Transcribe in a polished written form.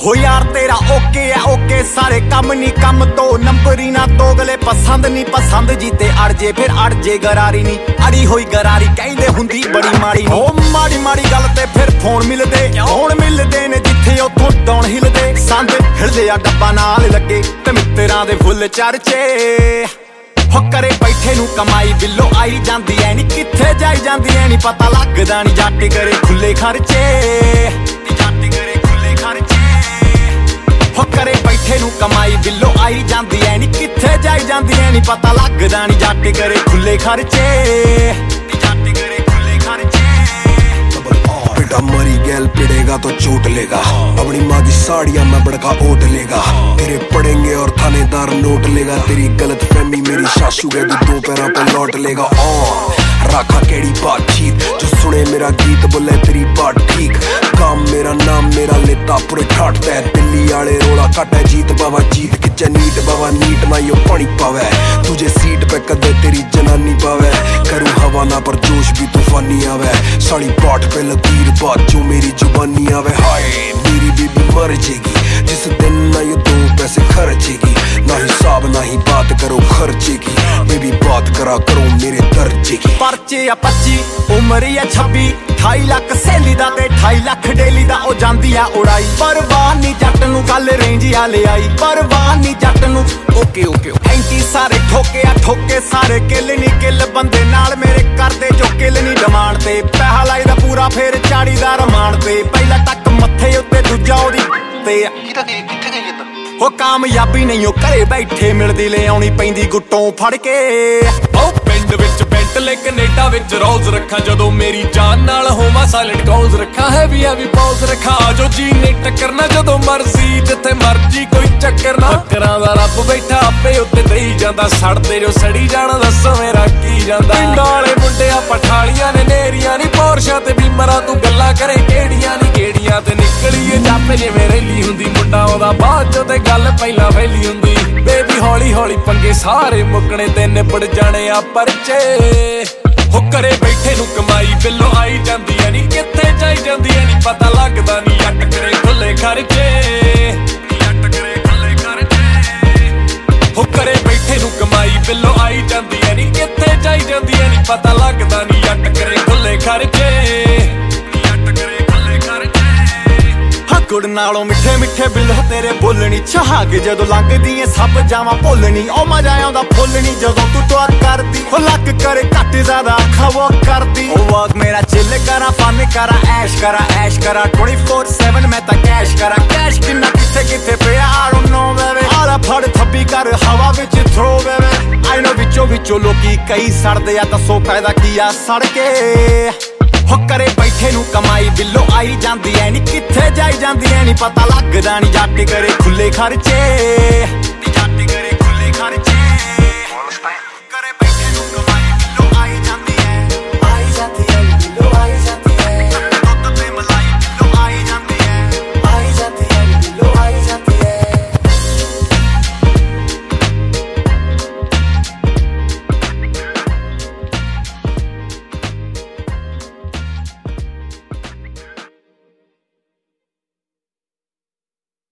हो यार तेरा ओके है ओके सारे कम नी कम तो नंबर ही ना दोगले पसंद नी पसंद जीते अड़ जे फिर अड़ जे गरारी नी अड़ी होई गरारी कहंदे हुंदी बड़ी माड़ी ओ माड़ी माड़ी गल ते फिर फोन मिलदे ने जिथे उथों डाउन हिलदे संद हिलदे आ डब्बा नाल लगे ते मित्तरां दे फुੱਲ चर्चे हो करे बैठे नू कमाई बिल्लो आई जांदी ऐ नी किथे जाई जांदी ऐ नी पता लगदा नी जट करे खुले खर्चे हो करे बैठे नू कमाई बिल्लो आई जांदी ऐ नी किथे जाई जांदी ऐ नी पता लगदा नी जट करे खुले खर्चे बेटा मरी गैल पिड़ेगा तो चोट लेगा अपनी माँ की साड़ियां मैं बड़का ओट लेगा तेरे पड़ेंगे और थानेदार नोट लेगा तेरी गलत फहमी मेरी सासू के दो पैरों पे लौट लेगा राखा केड़ी बातचीत जो सुने मेरा गीत बोले तेरी बात ठीक काम मेरा नाम मेरा लेता पूरे ठाटता है दिल्ली आले रोला काटा जीत बाबा जीत खिंचे नीट बाबा नीट ना यो पानी पावे तुझे सीट पे कदे तेरी जनानी पावे करूँ हवा ना पर जोश भी तूफानी आवे साड़ी पाठ पे लकीर बात जो मेरी जुबानी आवे हाय मेरी बीबी मर जाएगी जिस दिन ना ये दो पैसे खर्चेगी ना हिसाब ना ही बात करो खर्चे की बेबी बात करा करो मेरे दर्जे की परचे आ 25 उम्र ही 26 28 लाख सहेली दा ते 28 लाख डेली दा ओ जांदी आ उड़ाई परवाह नी जट नू गल रेंज आ ले आई परवाह नी जट नू ओके एंटी सारे ठोके सारे किल नी किल बंदे नाल मेरे करदे जो किल नी डिमांड ते पैसा लाईदा पूरा फेर चाड़ी दा रमान ते पहला टक मत्थे उत्ते दूजा ओदी ते हो कामयाबी नहीं हो घरे बैठे मिलदी ले आउणी पैंदी गुट्टों फड़ के ओ पिंड विच बेंटले कनेडा विच रोल्स रखा जदों मेरी जान नाल होवा साइलेंट कॉल्स रखा हैवी पॉज रखा जो जी ने टक्करना जदों मर्जी जिथे मर्जी कोई चक्कर ना टक्करां दा रब बैठा आपे उत्ते देई जांदा सड़दे जो सड़ी जाना दसो मेरा की जांदा पिंडां वाले मुंडिया पठालियां ने नेरियां नी पोरशां ते बीमरां तू गल्लां करे केड़ियां नी केड़ियां ते निकलीए जापे जिवें रैली हुंदी मुंडा ओदा बाਅद चों ते गल पहिलां फैली हुंदी बेबी हौली हौली पंगे सारे मुकणे ते निबड़ जाने आ परचे हो करे बैठे नू कमाई बिल्लो आई जांदी ऐ नी किथे जाई जांदी ऐ नी पता लगदा नी जट करे खुले खर्चे हो करे बैठे नू कमाई बिल्लो आई जांदी ऐ नी किथे जाई जांदी ऐ नी पता लगदा नी जट करे खुले खर्चे गुड़ नालों मिठे मिठे बिल तेरे बोलनी छहाग जदों लगदी ऐ सब जावां भुलनी ओ मजा आउंदा फुलनी जदों तू टॉक करदी हो लक करे घट ज्यादा अखा वो करदी ओ वर्क मेरा चिल करा फन करा ऐश करा 24/7 मैं तां कैश करा कैश किन्ना किथे पिया आई डोंट नो बेबी आला फड़ थप्पी कर हवा विच थ्रो बेबी आई नो विचों लोकी कई सड़दे आ दसो फायदा की आ सड़के हो करे बैठे नू कमाई बिल्लो आई जांदी ऐ नी किथे जाई जांदी ऐ नी पता लगदा नी जट करे खुले खर्चे